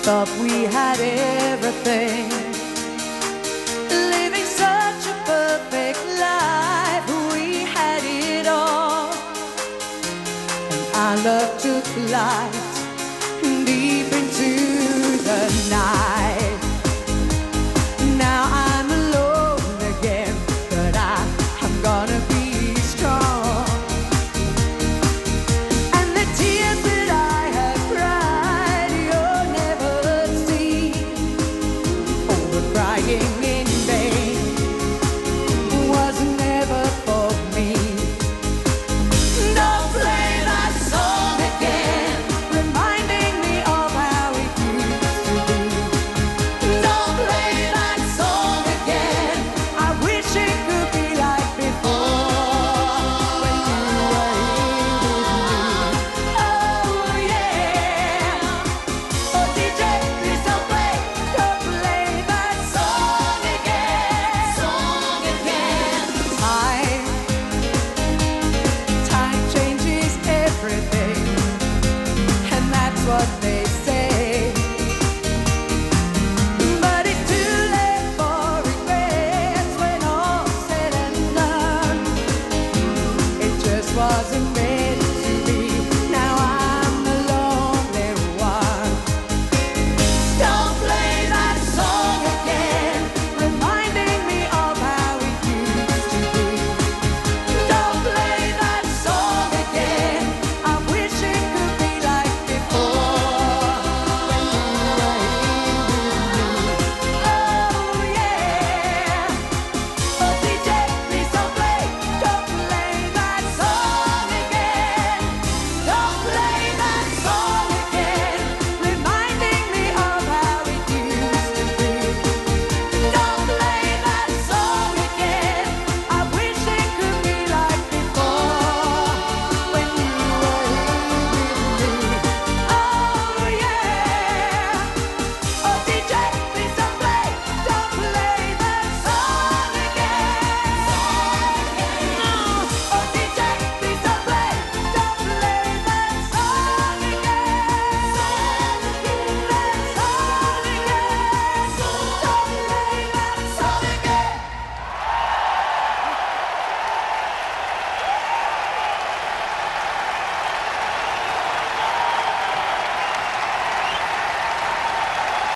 Thought we had everything, living such a perfect life. We had it all, and our love took flight deep into the night. Now I'm alone again, but I'm gonna be strong. And the tears that I have cried, you'll never see. Oh, the crying in vain was never for me. Don't play that song again, reminding me of how it used to be. Don't play that song again, I wish it could be like before, when you were here with me. Oh yeah, oh DJ, please don't play that song again, Time changes everything, and that's what they